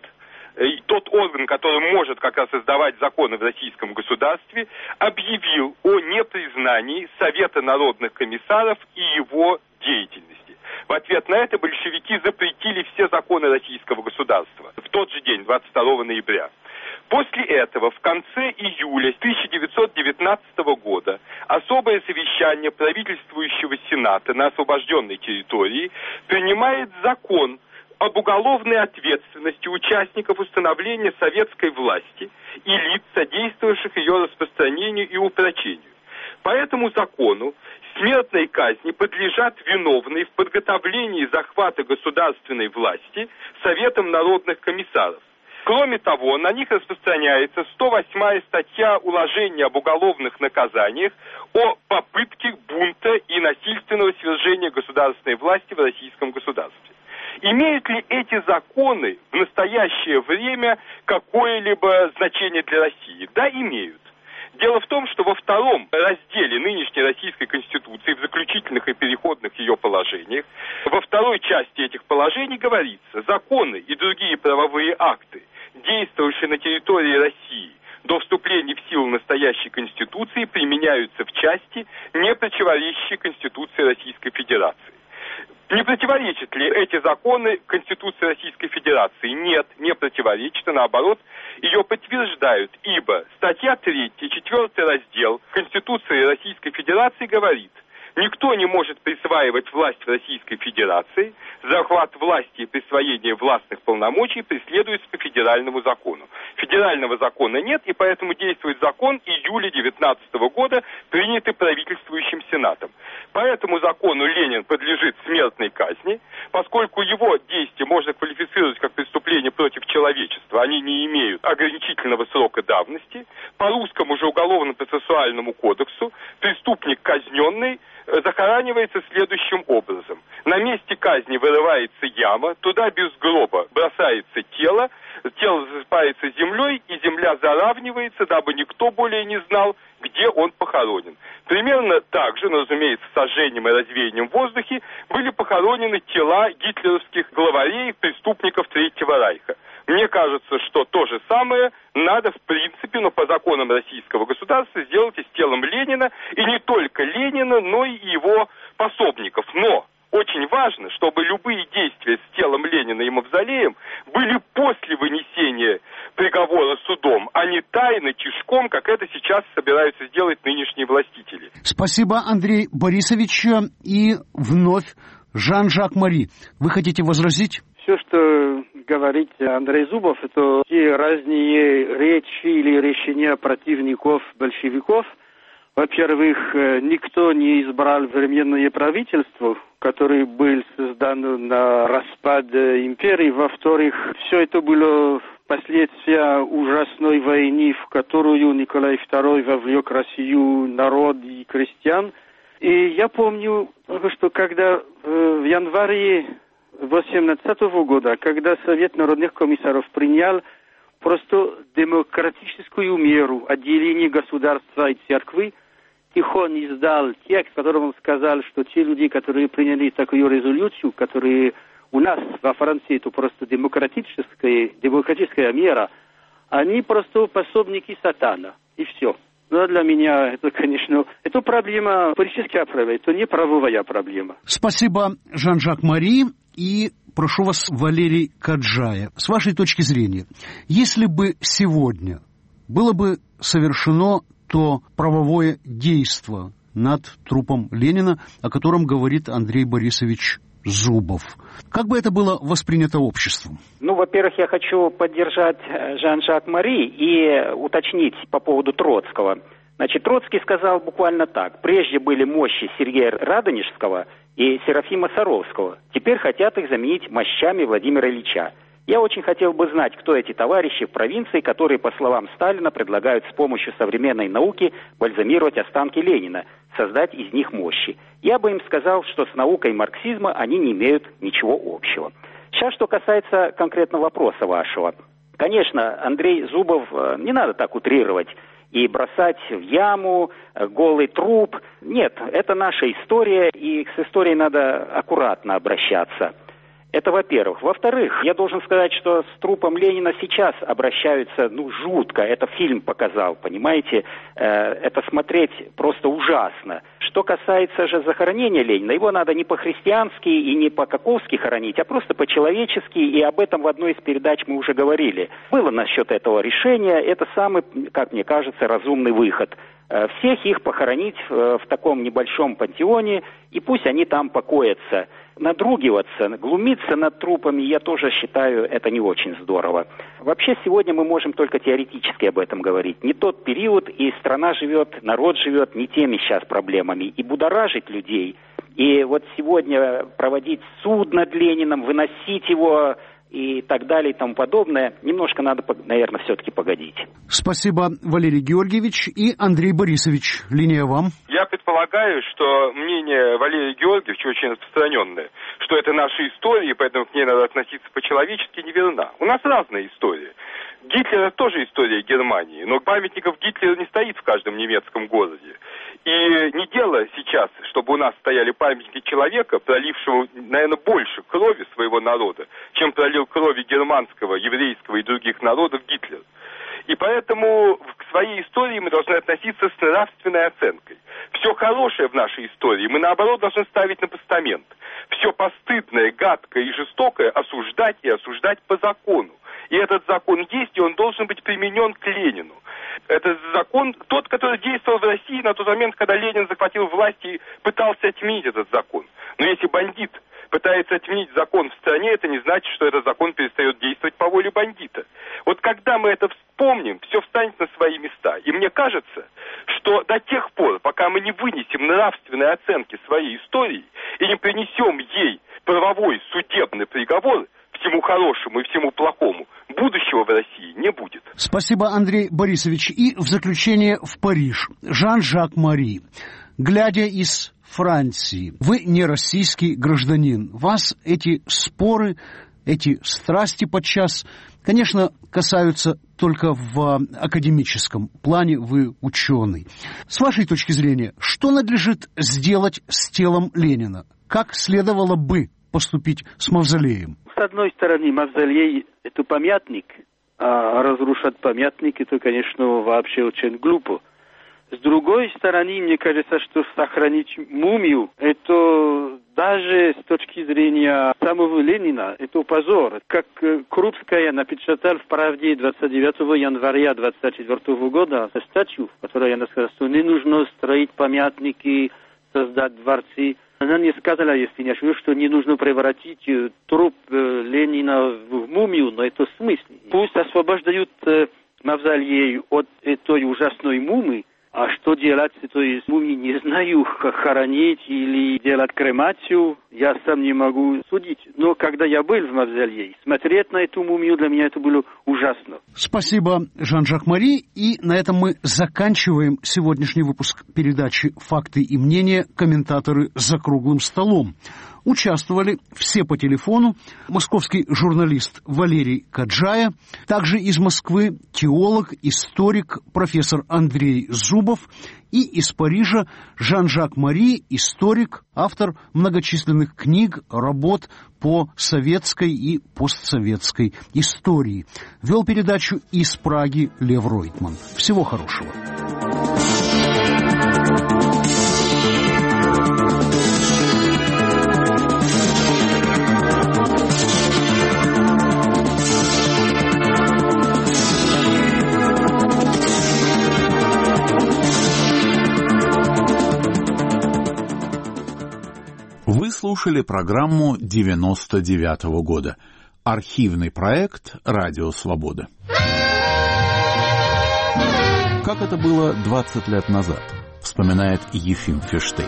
тот орган, который может как раз издавать законы в российском государстве, объявил о непризнании Совета народных комиссаров и его деятельности. В ответ на это большевики запретили все законы российского государства в тот же день, двадцать второго ноября. После этого в конце июля тысяча девятьсот девятнадцатого года особое совещание правительствующего Сената на освобожденной территории принимает закон об уголовной ответственности участников установления советской власти и лиц, содействовавших ее распространению и упрочению. По этому закону смертной казни подлежат виновные в подготовлении захвата государственной власти Советом народных комиссаров. Кроме того, на них распространяется сто восьмая статья Уложения об уголовных наказаниях о попытке бунта и насильственного свержения государственной власти в российском государстве. Имеют ли эти законы в настоящее время какое-либо значение для России? Да, имеют. Дело в том, что во втором разделе нынешней Российской Конституции, в заключительных и переходных ее положениях, во второй части этих положений говорится: законы и другие правовые акты, действовавшие на территории России до вступления в силу настоящей Конституции, применяются в части, не противоречащей Конституции Российской Федерации. Не противоречат ли эти законы Конституции Российской Федерации? Нет, не противоречат, а наоборот, ее подтверждают, ибо статья третья, четвертый раздел Конституции Российской Федерации говорит: никто не может присваивать власть в Российской Федерации, захват власти и присвоение властных полномочий преследуется по федеральному закону. Федерального закона нет, и поэтому действует закон июля девятнадцатого года, принятый правительствующим Сенатом. По этому закону Ленин подлежит смертной казни, поскольку его действия можно квалифицировать как преступление против человечества, они не имеют ограничительного срока давности. По русскому же уголовно-процессуальному кодексу преступник казненный захоранивается следующим образом. На месте казни вырывается яма, туда без гроба бросается тело, тело засыпается землей, и земля заравнивается, дабы никто более не знал, где он похоронен. Примерно так же, но, разумеется, сожжением и развеянием в воздухе, были похоронены тела гитлеровских главарей, преступников Третьего Райха. Мне кажется, что то же самое надо, в принципе, но по законам российского государства сделать и с телом Ленина, и не только Ленина, но и его пособников. Но очень важно, чтобы любые действия с телом Ленина и мавзолеем были после вынесения приговора судом, а не тайно, тишком, как это сейчас собираются сделать нынешние властители. Спасибо, Андрей Борисович. И вновь Жан-Жак Мари. Вы хотите возразить? Все, что говорит Андрей Зубов, это те разные речи или решения противников большевиков. Во-первых, никто не избрал временное правительство, которое было создано на распад империи. Во-вторых, все это было последствия ужасной войны, в которую Николай Второй вовлек Россию, народ и крестьян. И я помню, что когда в январе восемнадцатого года, когда Совет народных комиссаров принял просто демократическую меру отделения государства и церкви, Тихон издал текст, в котором он сказал, что те люди, которые приняли такую резолюцию, которые у нас во Франции, это просто демократическая, демократическая мера, они просто пособники сатана, и все. Но для меня это, конечно, это проблема политическая проблема, это не правовая проблема. Спасибо, Жан-Жак Мари. И прошу вас, Валерий Каджая, с вашей точки зрения, если бы сегодня было бы совершено то правовое действо, над трупом Ленина, о котором говорит Андрей Борисович Зубов. Как бы это было воспринято обществом? Ну, во-первых, я хочу поддержать Жан-Жак Мари и уточнить по поводу Троцкого. Значит, Троцкий сказал буквально так. Прежде были мощи Сергея Радонежского и Серафима Саровского. Теперь хотят их заменить мощами Владимира Ильича. Я очень хотел бы знать, кто эти товарищи в провинции, которые, по словам Сталина, предлагают с помощью современной науки бальзамировать останки Ленина, создать из них мощи. Я бы им сказал, что с наукой марксизма они не имеют ничего общего. Сейчас, что касается конкретного вопроса вашего. Конечно, Андрей Зубов, не надо так утрировать и бросать в яму голый труп. Нет, это наша история, и с историей надо аккуратно обращаться. Это во-первых. Во-вторых, я должен сказать, что с трупом Ленина сейчас обращаются, ну, жутко. Это фильм показал, понимаете? Э, это смотреть просто ужасно. Что касается же захоронения Ленина, его надо не по-христиански и не по-каковски хоронить, а просто по-человечески, и об этом в одной из передач мы уже говорили. Было насчет этого решения, это самый, как мне кажется, разумный выход. Всех их похоронить в таком небольшом пантеоне, и пусть они там покоятся. Надругиваться, глумиться над трупами, я тоже считаю, это не очень здорово. Вообще, сегодня мы можем только теоретически об этом говорить. Не тот период, и страна живет, народ живет не теми сейчас проблемами. И будоражить людей, и вот сегодня проводить суд над Лениным, выносить его и так далее и тому подобное, немножко надо, наверное, все-таки погодить. Спасибо, Валерий Георгиевич и Андрей Борисович. Линия вам. Я предполагаю, что мнение Валерия Георгиевича очень распространенное, что это наша история, и поэтому к ней надо относиться по-человечески, неверна. У нас разная история. Гитлер — тоже история Германии, но памятников Гитлеру не стоит в каждом немецком городе. И не дело сейчас, чтобы у нас стояли памятники человека, пролившего, наверное, больше крови своего народа, чем пролил крови германского, еврейского и других народов Гитлер. И поэтому к своей истории мы должны относиться с нравственной оценкой. Все хорошее в нашей истории мы, наоборот, должны ставить на постамент. Все постыдное, гадкое и жестокое осуждать и осуждать по закону. И этот закон есть, и он должен быть применен к Ленину. Это закон, тот, который действовал в России на тот момент, когда Ленин захватил власть и пытался отменить этот закон. Но если бандит пытается отменить закон в стране, это не значит, что этот закон перестает действовать по воле бандита. Вот когда мы это вспомним, все встанет на свои места. И мне кажется, что до тех пор, пока мы не вынесем нравственной оценки своей истории и не принесем ей правовой судебный приговор, всему хорошему и всему плохому, будущего в России не будет. Спасибо, Андрей Борисович. И в заключение в Париж. Жан-Жак Мари. Глядя из Франции, вы не российский гражданин. Вас эти споры, эти страсти подчас, конечно, касаются только в академическом плане, вы ученый. С вашей точки зрения, что надлежит сделать с телом Ленина? Как следовало бы поступить с мавзолеем? С одной стороны, мавзолей – это памятник, а разрушать памятник – это, конечно, вообще очень глупо. С другой стороны, мне кажется, что сохранить мумию – это даже с точки зрения самого Ленина, это позор. Как Крупская напечатала в «Правде» двадцать девятого января двадцать четвёртого года статью, в которой она сказала, что не нужно строить памятники, создать дворцы. Она не сказала, если не ошибаюсь, что не нужно превратить труп Ленина в мумию, но это в смысле. Пусть освобождают мавзолей от этой ужасной мумии, а что делать с этой мумией, не знаю, как хоронить или делать кремацию, я сам не могу судить. Но когда я был в мавзолее, смотреть на эту мумию для меня это было ужасно. Спасибо, Жан-Жак Мари. И на этом мы заканчиваем сегодняшний выпуск передачи «Факты и мнения. Комментаторы за круглым столом». Участвовали все по телефону московский журналист Валерий Каджая, также из Москвы теолог, историк, профессор Андрей Зубов и из Парижа Жан-Жак Мари, историк, автор многочисленных книг, работ по советской и постсоветской истории. Вел передачу из Праги Лев Ройтман. Всего хорошего. Вы слушали программу девяносто девятого года. Архивный проект «Радио Свобода». Как это было двадцать лет назад, вспоминает Ефим Фиштейн.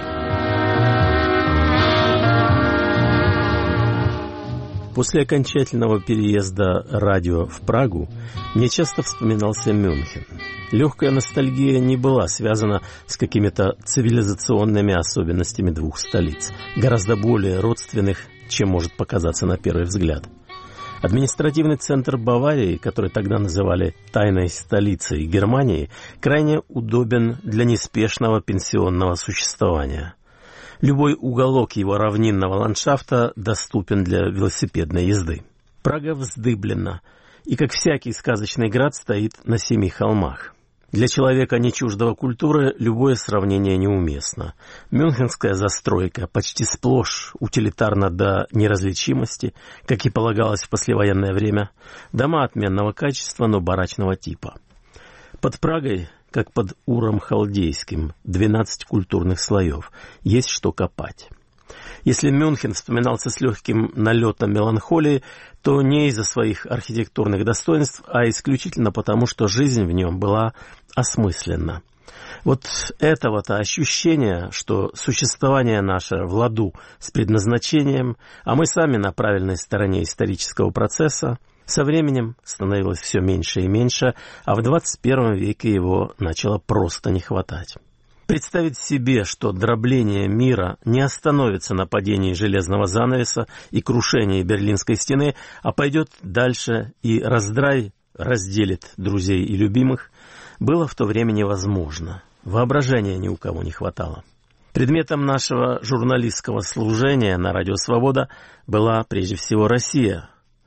После окончательного переезда радио в Прагу мне часто вспоминался Мюнхен. Легкая ностальгия не была связана с какими-то цивилизационными особенностями двух столиц, гораздо более родственных, чем может показаться на первый взгляд. Административный центр Баварии, который тогда называли «тайной столицей Германии», крайне удобен для неспешного пенсионного существования. Любой уголок его равнинного ландшафта доступен для велосипедной езды. Прага вздыблена и, как всякий сказочный град, стоит на семи холмах. Для человека, не чуждого культуры, любое сравнение неуместно. Мюнхенская застройка почти сплошь утилитарна до неразличимости, как и полагалось в послевоенное время. Дома отменного качества, но барачного типа. Под Прагой, как под Уром Халдейским, двенадцать культурных слоев. Есть что копать. Если Мюнхен вспоминался с легким налетом меланхолии, то не из-за своих архитектурных достоинств, а исключительно потому, что жизнь в нем была осмысленна. Вот этого-то ощущения, что существование наше в ладу с предназначением, а мы сами на правильной стороне исторического процесса, со временем становилось все меньше и меньше, а в двадцать первом веке его начало просто не хватать. Представить себе, что дробление мира не остановится на падении железного занавеса и крушении Берлинской стены, а пойдет дальше и раздрай разделит друзей и любимых, было в то время невозможно. Воображения ни у кого не хватало. Предметом нашего журналистского служения на Радио Свобода была прежде всего Россия.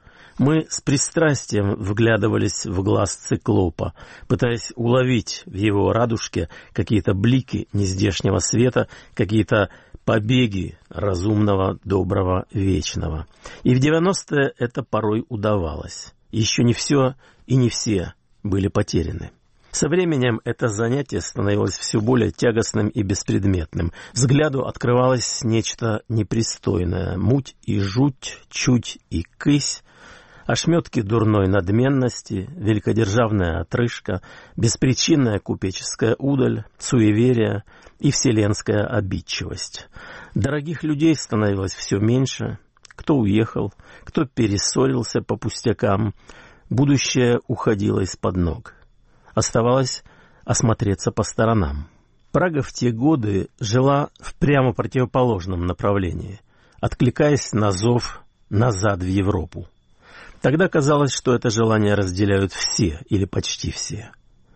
Мы с пристрастием вглядывались в глаз циклопа, пытаясь уловить в его радужке какие-то блики нездешнего света, какие-то побеги разумного, доброго, вечного. И в девяностые это порой удавалось. Еще не все и не все были потеряны. Со временем это занятие становилось все более тягостным и беспредметным. Взгляду открывалось нечто непристойное. Муть и жуть, чуть и кысь, ошметки дурной надменности, великодержавная отрыжка, беспричинная купеческая удаль, суеверие и вселенская обидчивость. Дорогих людей становилось все меньше. Кто уехал, кто перессорился по пустякам. Будущее уходило из-под ног. Оставалось осмотреться по сторонам. Прага в те годы жила в прямо противоположном направлении, откликаясь на зов назад в Европу. Тогда казалось, что это желание разделяют все или почти все.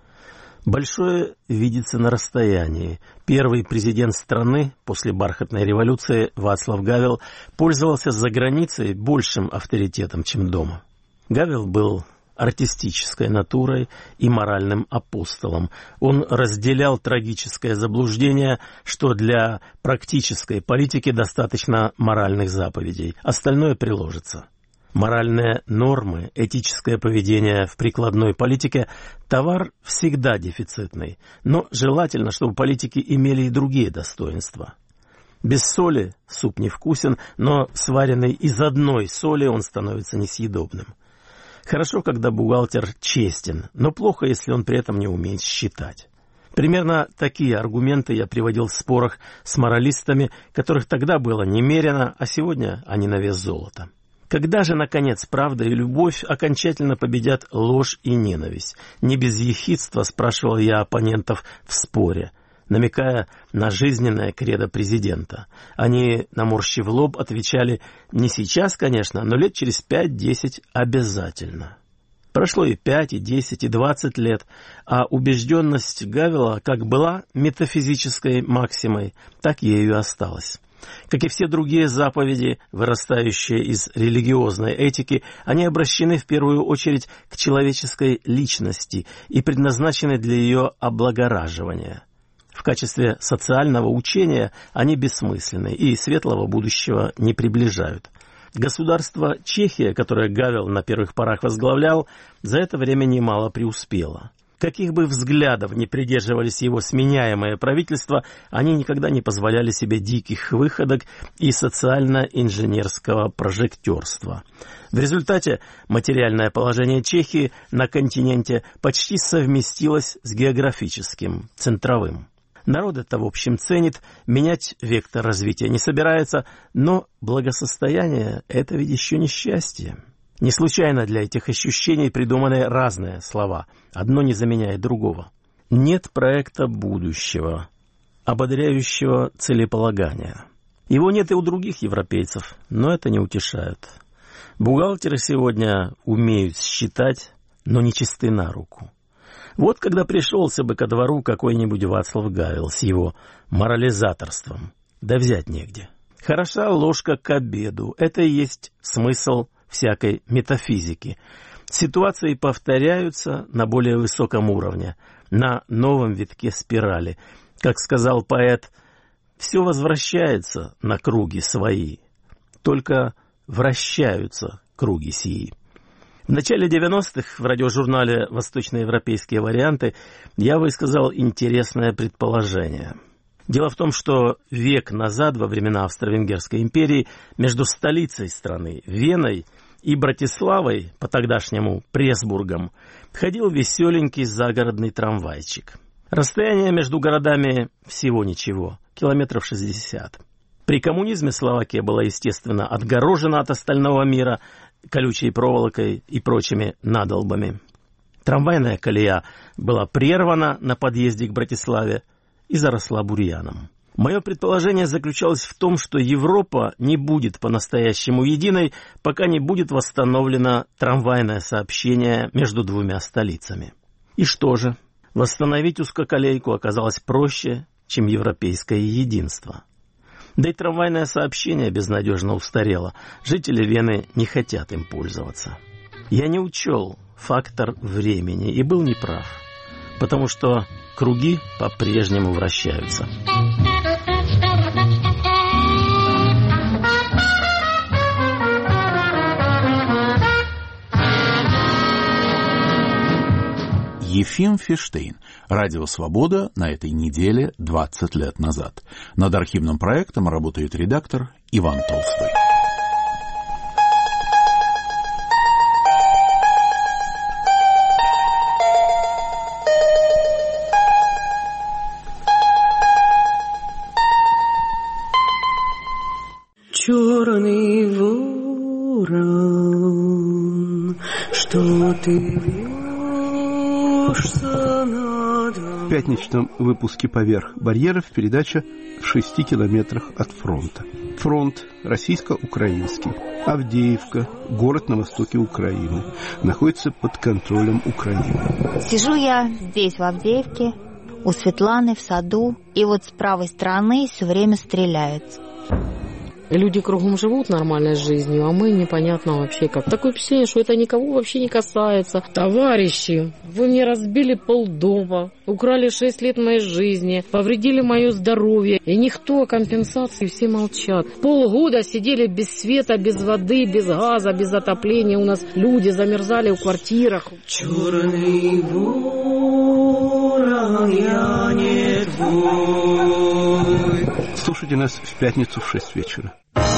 Большое видится на расстоянии. Первый президент страны после бархатной революции Вацлав Гавел пользовался за границей большим авторитетом, чем дома. Гавел был артистической натурой и моральным апостолом. Он разделял трагическое заблуждение, что для практической политики достаточно моральных заповедей, остальное приложится. Моральные нормы, этическое поведение в прикладной политике – товар всегда дефицитный, но желательно, чтобы политики имели и другие достоинства. Без соли суп невкусен, но сваренный из одной соли он становится несъедобным. Хорошо, когда бухгалтер честен, но плохо, если он при этом не умеет считать. Примерно такие аргументы я приводил в спорах с моралистами, которых тогда было немерено, а сегодня они на вес золота. Когда же, наконец, правда и любовь окончательно победят ложь и ненависть? Не без ехидства спрашивал я оппонентов в споре, намекая на жизненное кредо президента. Они, наморщив лоб, отвечали: не сейчас, конечно, но лет через пять-десять обязательно. Прошло и пять, и десять, и двадцать лет, а убежденность Гавела как была метафизической максимой, так ею и осталась. Как и все другие заповеди, вырастающие из религиозной этики, они обращены в первую очередь к человеческой личности и предназначены для ее облагораживания. В качестве социального учения они бессмысленны и светлого будущего не приближают. Государство Чехия, которое Гавел на первых порах возглавлял, за это время немало преуспело. Каких бы взглядов ни придерживались его сменяемые правительства, они никогда не позволяли себе диких выходок и социально-инженерского прожектерства. В результате материальное положение Чехии на континенте почти совместилось с географическим, центровым. Народ это, в общем, ценит, менять вектор развития не собирается, но благосостояние – это ведь еще не счастье. Не случайно для этих ощущений придуманы разные слова, одно не заменяет другого. Нет проекта будущего, ободряющего целеполагания. Его нет и у других европейцев, но это не утешает. Бухгалтеры сегодня умеют считать, но не чисты на руку. Вот когда пришелся бы ко двору какой-нибудь Вацлав Гавел с его морализаторством, да взять негде. Хороша ложка к обеду, это и есть смысл всякой метафизики. Ситуации повторяются на более высоком уровне, на новом витке спирали. Как сказал поэт, все возвращается на круги свои, только вращаются круги сии. В начале девяностых в радиожурнале «Восточноевропейские варианты» я высказал интересное предположение. Дело в том, что век назад, во времена Австро-Венгерской империи, между столицей страны, Веной, и Братиславой, по-тогдашнему Пресбургом, ходил веселенький загородный трамвайчик. Расстояние между городами всего ничего, километров шестьдесят. При коммунизме Словакия была, естественно, отгорожена от остального мира колючей проволокой и прочими надолбами. Трамвайная колея была прервана на подъезде к Братиславе и заросла бурьяном. Мое предположение заключалось в том, что Европа не будет по-настоящему единой, пока не будет восстановлено трамвайное сообщение между двумя столицами. И что же? Восстановить узкоколейку оказалось проще, чем европейское единство. Да и трамвайное сообщение безнадежно устарело. Жители Вены не хотят им пользоваться. Я не учел фактор времени и был неправ, потому что круги по-прежнему вращаются. Ефим Фиштейн. Радио «Свобода» на этой неделе двадцать лет назад. Над архивным проектом работает редактор Иван Толстой. Черный ворон, что ты В пятничном выпуске «Поверх барьеров» передача «В шести километрах от фронта». Фронт российско-украинский. Авдеевка, город на востоке Украины, находится под контролем Украины. Сижу я здесь, в Авдеевке, у Светланы в саду, и вот с правой стороны все время стреляют. Люди кругом живут нормальной жизнью, а мы непонятно вообще как. Такое впечатление, что это никого вообще не касается. Товарищи, вы мне разбили полдома, украли шесть лет моей жизни, повредили мое здоровье. И никто о компенсации, все молчат. Полгода сидели без света, без воды, без газа, без отопления. У нас люди замерзали в квартирах. Черный ворон, я не твой. Слушайте нас в пятницу в шесть вечера.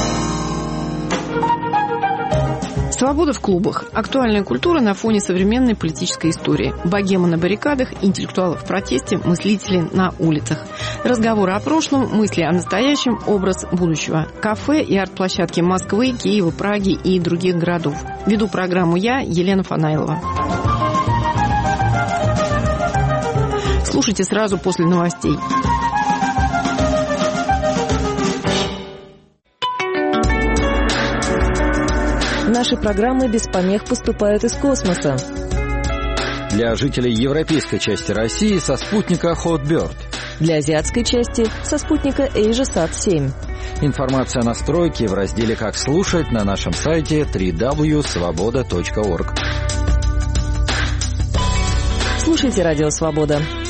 Свобода в клубах. Актуальная культура на фоне современной политической истории. Богема на баррикадах, интеллектуалы в протесте, мыслители на улицах. Разговоры о прошлом, мысли о настоящем, образ будущего. Кафе и арт-площадки Москвы, Киева, Праги и других городов. Веду программу я, Елена Фанайлова. Слушайте сразу после новостей. Наши программы без помех поступают из космоса. Для жителей европейской части России со спутника Hotbird. Для азиатской части со спутника AsiaSat семь. Информация о настройке в разделе «Как слушать» на нашем сайте дабл-ю дабл ю дабл ю точка свобода точка орг. Слушайте «Радио Свобода».